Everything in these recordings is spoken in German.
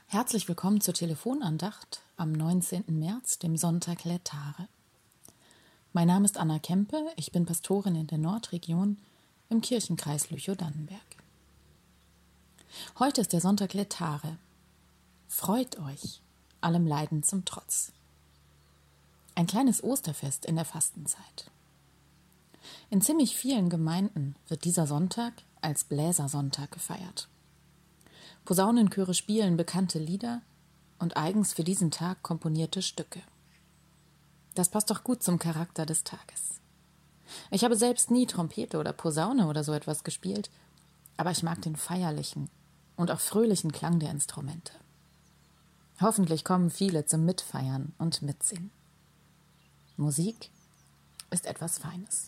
Herzlich willkommen zur Telefonandacht am 19. März, dem Sonntag Lätare. Mein Name ist Anna Kempe, ich bin Pastorin in der Nordregion im Kirchenkreis Lüchow-Dannenberg. Heute ist der Sonntag Lätare. Freut euch, allem Leiden zum Trotz. Ein kleines Osterfest in der Fastenzeit. In ziemlich vielen Gemeinden wird dieser Sonntag als Bläsersonntag gefeiert. Posaunenchöre spielen bekannte Lieder und eigens für diesen Tag komponierte Stücke. Das passt doch gut zum Charakter des Tages. Ich habe selbst nie Trompete oder Posaune oder so etwas gespielt, aber ich mag den feierlichen und auch fröhlichen Klang der Instrumente. Hoffentlich kommen viele zum Mitfeiern und Mitsingen. Musik ist etwas Feines.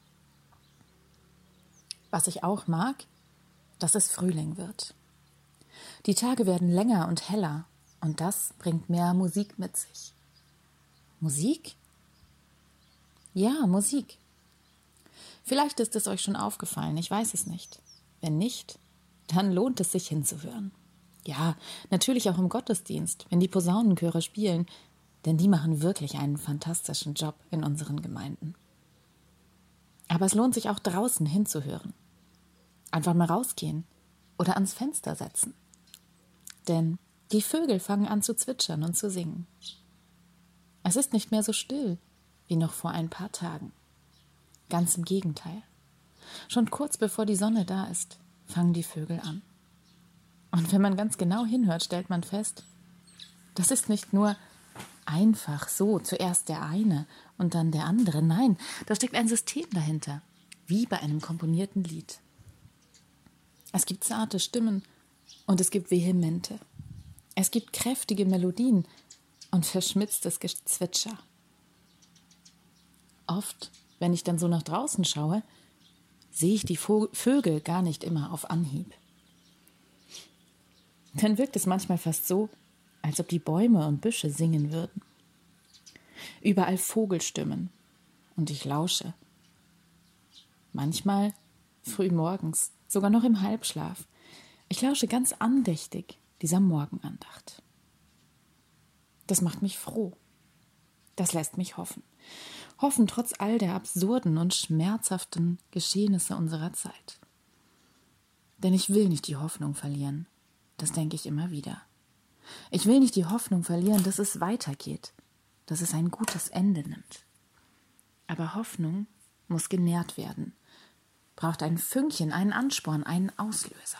Was ich auch mag, dass es Frühling wird. Die Tage werden länger und heller und das bringt mehr Musik mit sich. Musik? Ja, Musik. Vielleicht ist es euch schon aufgefallen, ich weiß es nicht. Wenn nicht, dann lohnt es sich hinzuhören. Ja, natürlich auch im Gottesdienst, wenn die Posaunenchöre spielen, denn die machen wirklich einen fantastischen Job in unseren Gemeinden. Aber es lohnt sich auch draußen hinzuhören. Einfach mal rausgehen oder ans Fenster setzen. Denn die Vögel fangen an zu zwitschern und zu singen. Es ist nicht mehr so still wie noch vor ein paar Tagen. Ganz im Gegenteil. Schon kurz bevor die Sonne da ist, fangen die Vögel an. Und wenn man ganz genau hinhört, stellt man fest, das ist nicht nur einfach so, zuerst der eine und dann der andere. Nein, da steckt ein System dahinter, wie bei einem komponierten Lied. Es gibt zarte Stimmen und es gibt vehemente. Es gibt kräftige Melodien und verschmitztes Gezwitscher. Oft, wenn ich dann so nach draußen schaue, sehe ich die Vögel gar nicht immer auf Anhieb. Dann wirkt es manchmal fast so, als ob die Bäume und Büsche singen würden. Überall Vogelstimmen und ich lausche. Manchmal früh morgens, sogar noch im Halbschlaf. Ich lausche ganz andächtig dieser Morgenandacht. Das macht mich froh. Das lässt mich hoffen. Hoffen trotz all der absurden und schmerzhaften Geschehnisse unserer Zeit. Denn ich will nicht die Hoffnung verlieren. Das denke ich immer wieder. Ich will nicht die Hoffnung verlieren, dass es weitergeht, dass es ein gutes Ende nimmt. Aber Hoffnung muss genährt werden, braucht ein Fünkchen, einen Ansporn, einen Auslöser.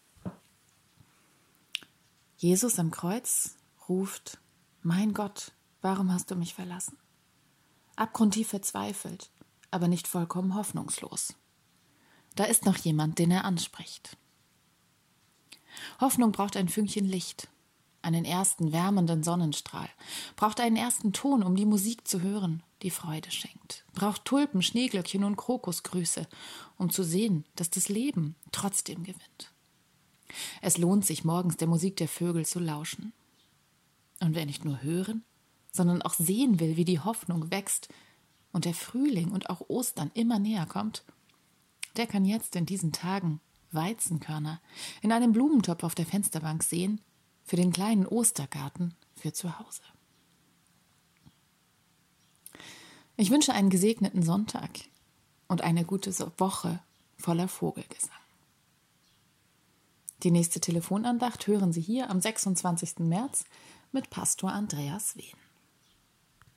Jesus am Kreuz ruft: Mein Gott, warum hast du mich verlassen? Abgrundtief verzweifelt, aber nicht vollkommen hoffnungslos. Da ist noch jemand, den er anspricht. Hoffnung braucht ein Fünkchen Licht, einen ersten wärmenden Sonnenstrahl, braucht einen ersten Ton, um die Musik zu hören, die Freude schenkt, braucht Tulpen, Schneeglöckchen und Krokusgrüße, um zu sehen, dass das Leben trotzdem gewinnt. Es lohnt sich, morgens der Musik der Vögel zu lauschen. Und wer nicht nur hören, sondern auch sehen will, wie die Hoffnung wächst und der Frühling und auch Ostern immer näher kommt, der kann jetzt in diesen Tagen Weizenkörner in einem Blumentopf auf der Fensterbank sehen, für den kleinen Ostergarten für zu Hause. Ich wünsche einen gesegneten Sonntag und eine gute Woche voller Vogelgesang. Die nächste Telefonandacht hören Sie hier am 26. März mit Pastor Andreas Wehn.